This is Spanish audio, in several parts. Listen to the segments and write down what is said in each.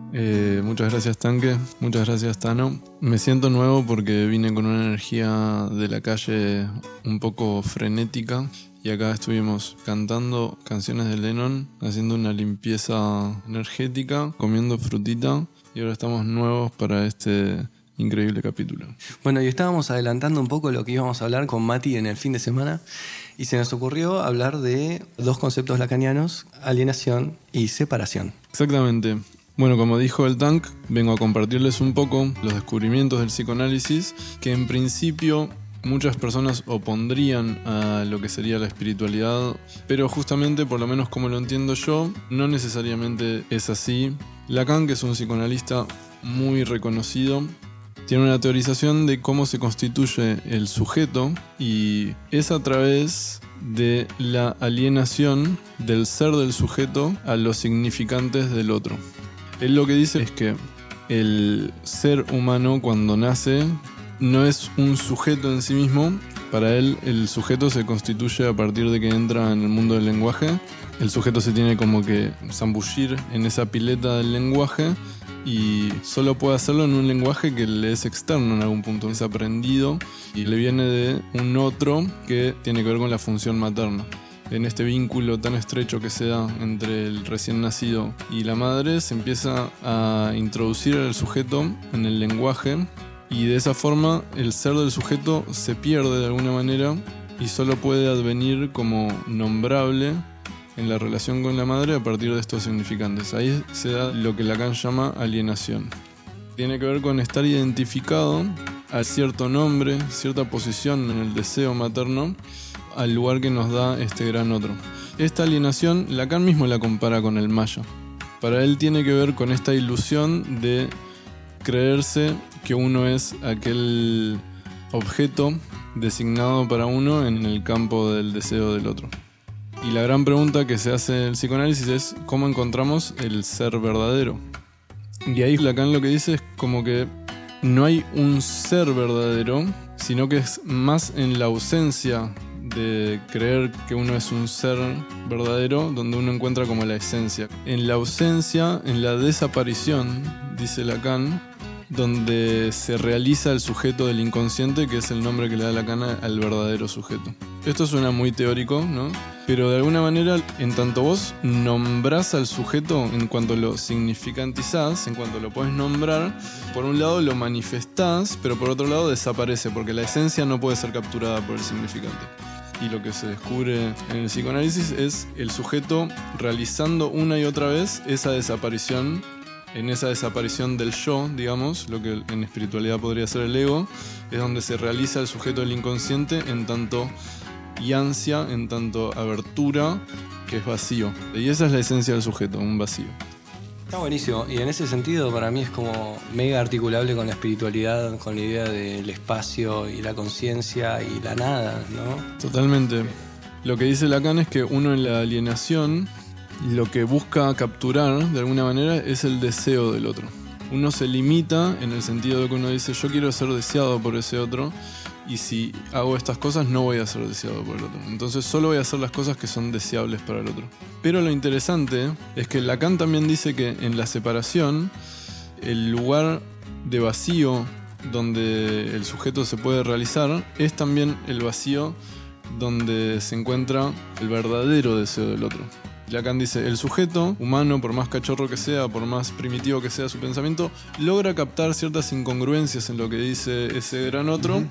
Muchas gracias, Tanque. Muchas gracias, Tano. Me siento nuevo porque vine con una energía de la calle un poco frenética. Y acá estuvimos cantando canciones de Lennon, haciendo una limpieza energética, comiendo frutita. Y ahora estamos nuevos para este increíble capítulo. Bueno, y estábamos adelantando un poco lo que íbamos a hablar con Mati en el fin de semana. Y se nos ocurrió hablar de dos conceptos lacanianos: alienación y separación. Exactamente. Bueno, como dijo el Tank, vengo a compartirles un poco los descubrimientos del psicoanálisis que en principio muchas personas opondrían a lo que sería la espiritualidad, pero justamente, por lo menos como lo entiendo yo, no necesariamente es así. Lacan, que es un psicoanalista muy reconocido, tiene una teorización de cómo se constituye el sujeto y es a través de la alienación del ser del sujeto a los significantes del otro. Él lo que dice es que el ser humano cuando nace no es un sujeto en sí mismo. Para él el sujeto se constituye a partir de que entra en el mundo del lenguaje. El sujeto se tiene como que zambullir en esa pileta del lenguaje y solo puede hacerlo en un lenguaje que le es externo en algún punto. Es aprendido y le viene de un otro que tiene que ver con la función materna. En este vínculo tan estrecho que se da entre el recién nacido y la madre, se empieza a introducir al sujeto en el lenguaje y de esa forma el ser del sujeto se pierde de alguna manera y solo puede advenir como nombrable en la relación con la madre a partir de estos significantes. Ahí se da lo que Lacan llama alienación. Tiene que ver con estar identificado a cierto nombre, cierta posición en el deseo materno, al lugar que nos da este gran otro. Esta alienación, Lacan mismo la compara con el maya. Para él tiene que ver con esta ilusión de creerse que uno es aquel objeto designado para uno en el campo del deseo del otro. Y la gran pregunta que se hace en el psicoanálisis es ¿cómo encontramos el ser verdadero? Y ahí Lacan lo que dice es como que no hay un ser verdadero, sino que es más en la ausencia de creer que uno es un ser verdadero donde uno encuentra como la esencia. En la ausencia, en la desaparición, dice Lacan, donde se realiza el sujeto del inconsciente, que es el nombre que le da Lacan al verdadero sujeto. Esto suena muy teórico, ¿no? Pero de alguna manera, en tanto vos nombrás al sujeto, en cuanto lo significantizás, en cuanto lo podés nombrar, por un lado lo manifestás, pero por otro lado desaparece, porque la esencia no puede ser capturada por el significante. Y lo que se descubre en el psicoanálisis es el sujeto realizando una y otra vez esa desaparición. En esa desaparición del yo, digamos, lo que en espiritualidad podría ser el ego, es donde se realiza el sujeto del inconsciente en tanto y ansia, en tanto abertura, que es vacío. Y esa es la esencia del sujeto, un vacío. Está buenísimo, y en ese sentido para mí es como mega articulable con la espiritualidad, con la idea del espacio y la conciencia y la nada, ¿no? Totalmente. Lo que dice Lacan es que uno en la alienación lo que busca capturar de alguna manera es el deseo del otro. Uno se limita en el sentido de que uno dice yo quiero ser deseado por ese otro y si hago estas cosas no voy a ser deseado por el otro. Entonces solo voy a hacer las cosas que son deseables para el otro. Pero lo interesante es que Lacan también dice que en la separación el lugar de vacío donde el sujeto se puede realizar es también el vacío donde se encuentra el verdadero deseo del otro. Lacan dice, el sujeto humano, por más cachorro que sea, por más primitivo que sea su pensamiento, logra captar ciertas incongruencias en lo que dice ese gran otro,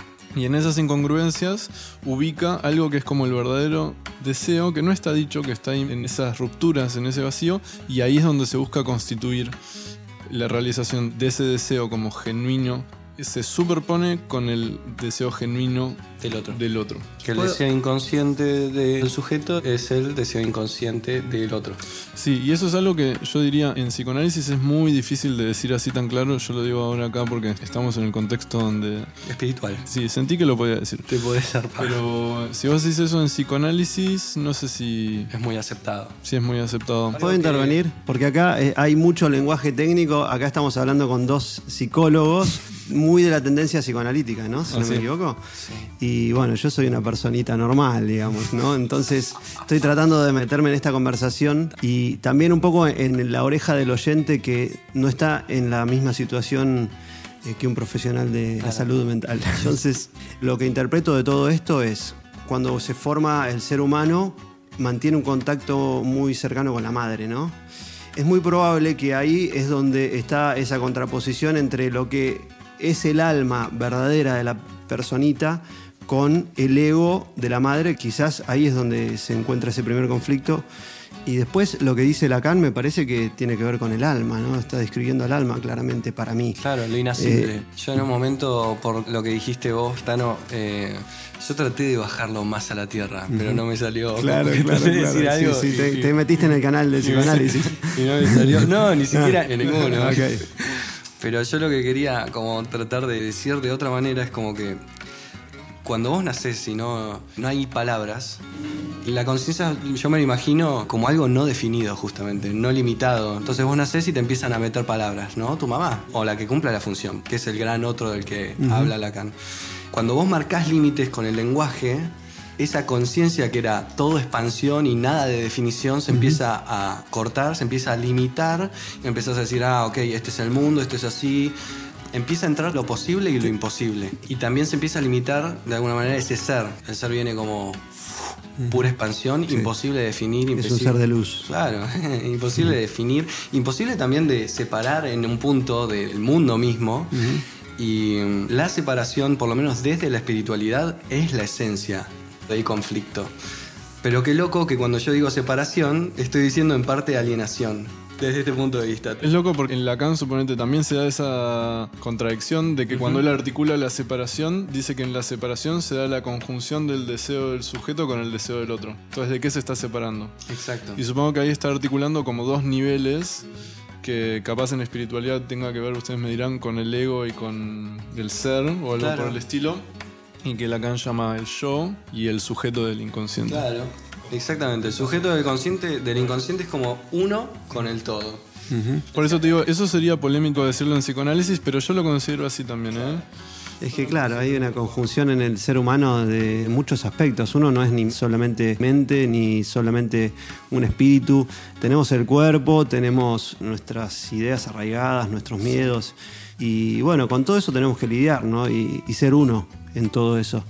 y en esas incongruencias ubica algo que es como el verdadero deseo, que no está dicho, que está en esas rupturas, en ese vacío, y ahí es donde se busca constituir la realización de ese deseo como genuino. Se superpone con el deseo genuino del otro. Que el deseo inconsciente del sujeto es el deseo inconsciente del otro. Sí, y eso es algo que yo diría en psicoanálisis es muy difícil de decir así tan claro. Yo lo digo ahora acá porque estamos en el contexto donde... espiritual. Sí, sentí que lo podía decir. Te podés zarpar. Pero si vos decís eso en psicoanálisis, no sé si... es muy aceptado. Sí, es muy aceptado. ¿Puedo intervenir? Porque acá hay mucho lenguaje técnico. Acá estamos hablando con dos psicólogos. muy de la tendencia psicoanalítica, ¿no? Si no sí. me equivoco. Sí. Y bueno, yo soy una personita normal, digamos, ¿no? Entonces estoy tratando de meterme en esta conversación y también un poco en la oreja del oyente que no está en la misma situación que un profesional de la salud mental. Entonces, lo que interpreto de todo esto es, cuando se forma el ser humano, mantiene un contacto muy cercano con la madre, ¿no? Es muy probable que ahí es donde está esa contraposición entre lo que es el alma verdadera de la personita con el ego de la madre. Quizás ahí es donde se encuentra ese primer conflicto. Y después lo que dice Lacan me parece que tiene que ver con el alma, ¿no? Está describiendo al alma claramente para mí. Claro, lo inacible. Yo en un momento, por lo que dijiste vos, Tano, yo traté de bajarlo más a la tierra, pero no me salió. Claro. Decir algo Sí, te metiste en el canal de psicoanálisis. Y no me salió. No, ni siquiera en ninguno. Okay. Pero yo lo que quería como tratar de decir de otra manera es como que cuando vos nacés y no hay palabras, la conciencia yo me lo imagino como algo no definido justamente, no limitado. Entonces vos nacés y te empiezan a meter palabras, ¿no? Tu mamá, o la que cumpla la función, que es el gran otro del que habla Lacan. Cuando vos marcás límites con el lenguaje, esa conciencia que era todo expansión y nada de definición se empieza a cortar, se empieza a limitar, y empezás a decir, ok, este es el mundo, esto es así. Empieza a entrar lo posible y lo imposible. Y también se empieza a limitar, de alguna manera, ese ser. El ser viene como pura expansión, imposible de definir. Es un ser de luz. Claro, imposible de definir. Imposible también de separar en un punto del mundo mismo. Y la separación, por lo menos desde la espiritualidad, es la esencia del conflicto. Pero qué loco que cuando yo digo separación, estoy diciendo en parte alienación. Desde este punto de vista. Es loco porque en Lacan, suponete, también se da esa contradicción de que cuando él articula la separación, dice que en la separación se da la conjunción del deseo del sujeto con el deseo del otro. Entonces, ¿de qué se está separando? Exacto. Y supongo que ahí está articulando como dos niveles que capaz en espiritualidad tenga que ver, ustedes me dirán, con el ego y con el ser o algo por el estilo. Y que Lacan llama el yo y el sujeto del inconsciente. Claro. Exactamente, el sujeto del inconsciente es como uno con el todo. Por eso te digo, eso sería polémico decirlo en psicoanálisis, pero yo lo considero así también, ¿eh? Es que claro, hay una conjunción en el ser humano de muchos aspectos. Uno no es ni solamente mente, ni solamente un espíritu. Tenemos el cuerpo, tenemos nuestras ideas arraigadas, nuestros miedos. Y bueno, con todo eso tenemos que lidiar, ¿no? Y ser uno en todo eso.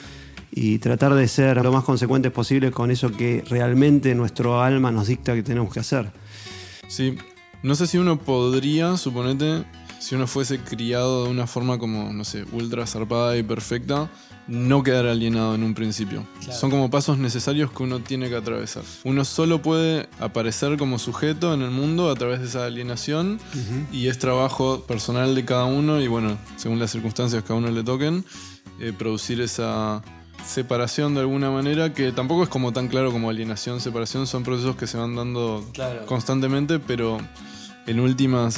Y tratar de ser lo más consecuentes posible con eso que realmente nuestro alma nos dicta que tenemos que hacer. Sí, no sé si uno podría, suponete, si uno fuese criado de una forma como, no sé, ultra zarpada y perfecta, no quedar alienado en un principio. Claro. Son como pasos necesarios que uno tiene que atravesar. Uno solo puede aparecer como sujeto en el mundo a través de esa alienación y es trabajo personal de cada uno y bueno, según las circunstancias que a uno le toquen, producir esa separación de alguna manera, que tampoco es como tan claro como alienación, separación, son procesos que se van dando constantemente, pero en últimas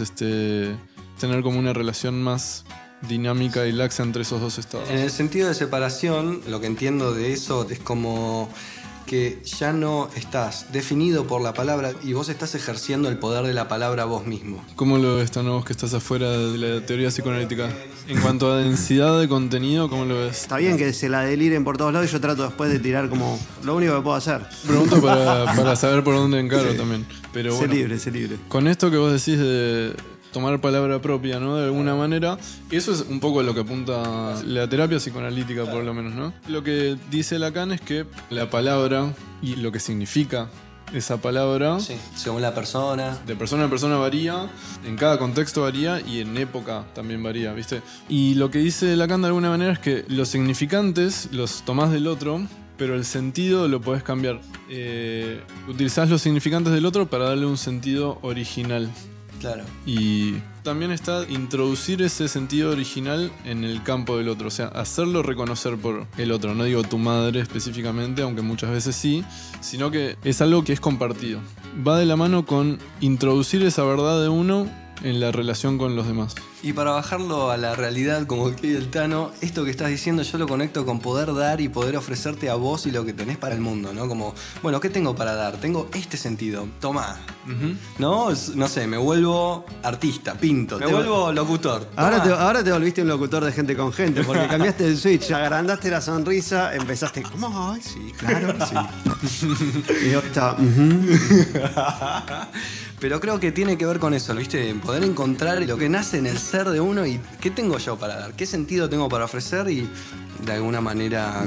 tener como una relación más dinámica y laxa entre esos dos estados. En el sentido de separación, lo que entiendo de eso es como que ya no estás definido por la palabra y vos estás ejerciendo el poder de la palabra vos mismo. ¿Cómo lo ves, Tano, vos que estás afuera de la teoría psicoanalítica? En cuanto a densidad de contenido, ¿cómo lo ves? Está bien que se la deliren por todos lados y yo trato después de tirar como lo único que puedo hacer. Pregunto para saber por dónde encaro también. Pero bueno, sé libre. Con esto que vos decís de tomar palabra propia, ¿no? De alguna manera. Eso es un poco lo que apunta la terapia psicoanalítica, por lo menos, ¿no? Lo que dice Lacan es que la palabra y lo que significa esa palabra, según la persona, de persona a persona varía, en cada contexto varía y en época también varía, ¿viste? Y lo que dice Lacan de alguna manera es que los significantes los tomás del otro, pero el sentido lo podés cambiar. Utilizás los significantes del otro para darle un sentido original. Claro. Y también está introducir ese sentido original en el campo del otro, o sea, hacerlo reconocer por el otro. No digo tu madre específicamente, aunque muchas veces sí, sino que es algo que es compartido. Va de la mano con introducir esa verdad de uno en la relación con los demás. Y para bajarlo a la realidad, como que el Tano, esto que estás diciendo yo lo conecto con poder dar y poder ofrecerte a vos y lo que tenés para el mundo, ¿no? Como, bueno, ¿qué tengo para dar? Tengo este sentido, tomá. ¿No? No sé, me vuelvo artista, pinto, me vuelvo locutor. Ahora te volviste un locutor de gente con gente, porque cambiaste el switch, agrandaste la sonrisa, empezaste como, ay, sí, claro, sí. Y yo estaba, Pero creo que tiene que ver con eso, ¿viste? Poder encontrar lo que nace en el ser de uno y qué tengo yo para dar, qué sentido tengo para ofrecer y de alguna manera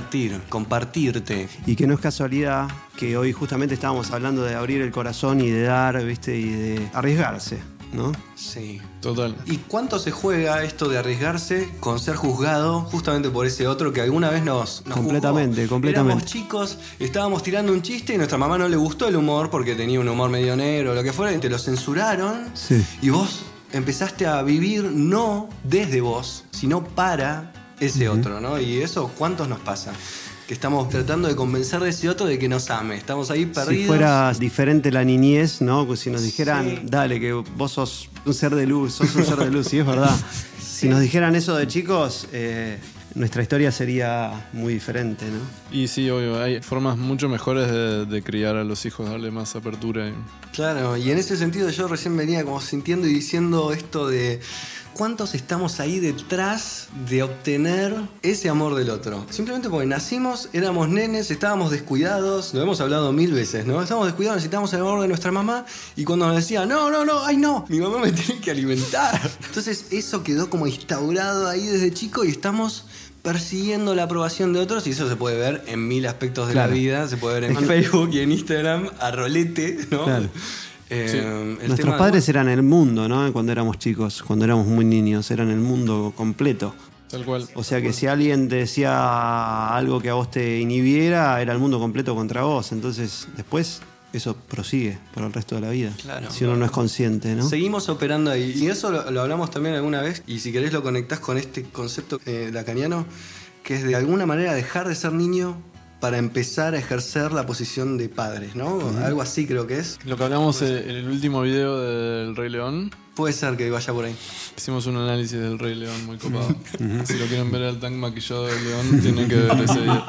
compartirte. Y que no es casualidad que hoy justamente estábamos hablando de abrir el corazón y de dar, ¿viste? Y de arriesgarse, ¿no? Sí. Total. ¿Y cuánto se juega esto de arriesgarse con ser juzgado justamente por ese otro que alguna vez nos completamente, juzgó? Éramos chicos, estábamos tirando un chiste y a nuestra mamá no le gustó el humor porque tenía un humor medio negro o lo que fuera y te lo censuraron. Sí. Y vos empezaste a vivir no desde vos, sino para ese otro, ¿no? Y eso, ¿cuántos nos pasa? Que estamos tratando de convencer de ese otro de que nos ame. Estamos ahí perdidos. Si fuera diferente la niñez, ¿no? Pues si nos dijeran, dale, que vos sos un ser de luz, sí, es verdad. Si nos dijeran eso de chicos, nuestra historia sería muy diferente, ¿no? Y sí, obvio, hay formas mucho mejores de criar a los hijos, darle más apertura. Claro, y en ese sentido yo recién venía como sintiendo y diciendo esto de ¿cuántos estamos ahí detrás de obtener ese amor del otro? Simplemente porque nacimos, éramos nenes, estábamos descuidados, lo hemos hablado 1000 veces, ¿no? Estábamos descuidados, necesitábamos el amor de nuestra mamá y cuando nos decía, no, ay no, mi mamá me tiene que alimentar. Entonces eso quedó como instaurado ahí desde chico y estamos persiguiendo la aprobación de otros y eso se puede ver en 1000 aspectos de la vida, se puede ver en Facebook y en Instagram, a rolete, ¿no? Claro. Sí. Nuestros padres eran el mundo, ¿no? Cuando éramos chicos, cuando éramos muy niños, eran el mundo completo. Tal cual. O sea que si alguien te decía algo que a vos te inhibiera, era el mundo completo contra vos. Entonces, después eso prosigue por el resto de la vida. Claro. Si uno no es consciente, ¿no? Seguimos operando ahí. Y eso lo hablamos también alguna vez. Y si querés lo conectás con este concepto lacaniano, que es de alguna manera dejar de ser niño para empezar a ejercer la posición de padres, ¿no? Algo así creo que es. Lo que hablamos en el último video del Rey León. Puede ser que vaya por ahí. Hicimos un análisis del Rey León muy copado. Si lo quieren ver al Tank maquillado del león, tienen que ver ese video.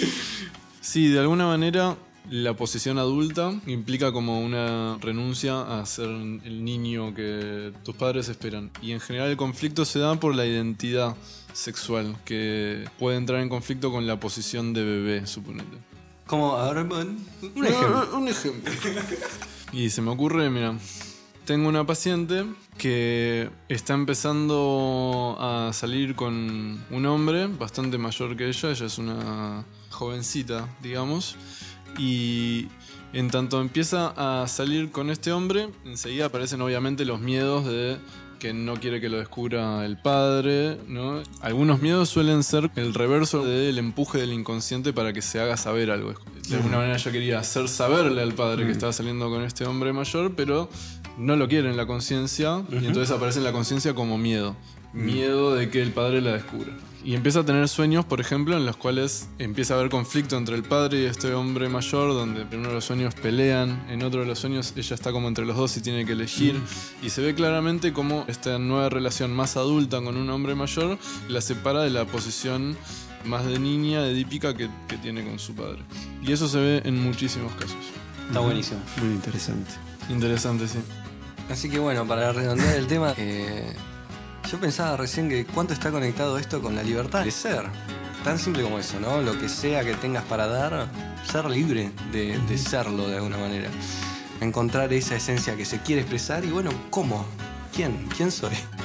Sí, de alguna manera la posición adulta implica como una renuncia a ser el niño que tus padres esperan. Y en general el conflicto se da por la identidad sexual, que puede entrar en conflicto con la posición de bebé, suponete. Como, a ver, un ejemplo. Y se me ocurre, mira, tengo una paciente que está empezando a salir con un hombre bastante mayor que ella es una jovencita, digamos, y en tanto empieza a salir con este hombre, enseguida aparecen obviamente los miedos de que no quiere que lo descubra el padre, ¿no? Algunos miedos suelen ser el reverso del empuje del inconsciente para que se haga saber algo. De alguna manera ella quería hacer saberle al padre que estaba saliendo con este hombre mayor, pero no lo quiere en la conciencia, y entonces aparece en la conciencia como miedo. Miedo de que el padre la descubra. Y empieza a tener sueños, por ejemplo, en los cuales empieza a haber conflicto entre el padre y este hombre mayor, donde en uno de los sueños pelean, en otro de los sueños ella está como entre los dos y tiene que elegir. Y se ve claramente cómo esta nueva relación más adulta con un hombre mayor la separa de la posición más de niña, edípica que tiene con su padre. Y eso se ve en muchísimos casos. Está buenísimo. Muy interesante. Interesante, sí. Así que bueno, para redondear el tema, yo pensaba recién que cuánto está conectado esto con la libertad de ser. Tan simple como eso, ¿no? Lo que sea que tengas para dar, ser libre de serlo de alguna manera. Encontrar esa esencia que se quiere expresar y bueno, ¿cómo? ¿Quién soy?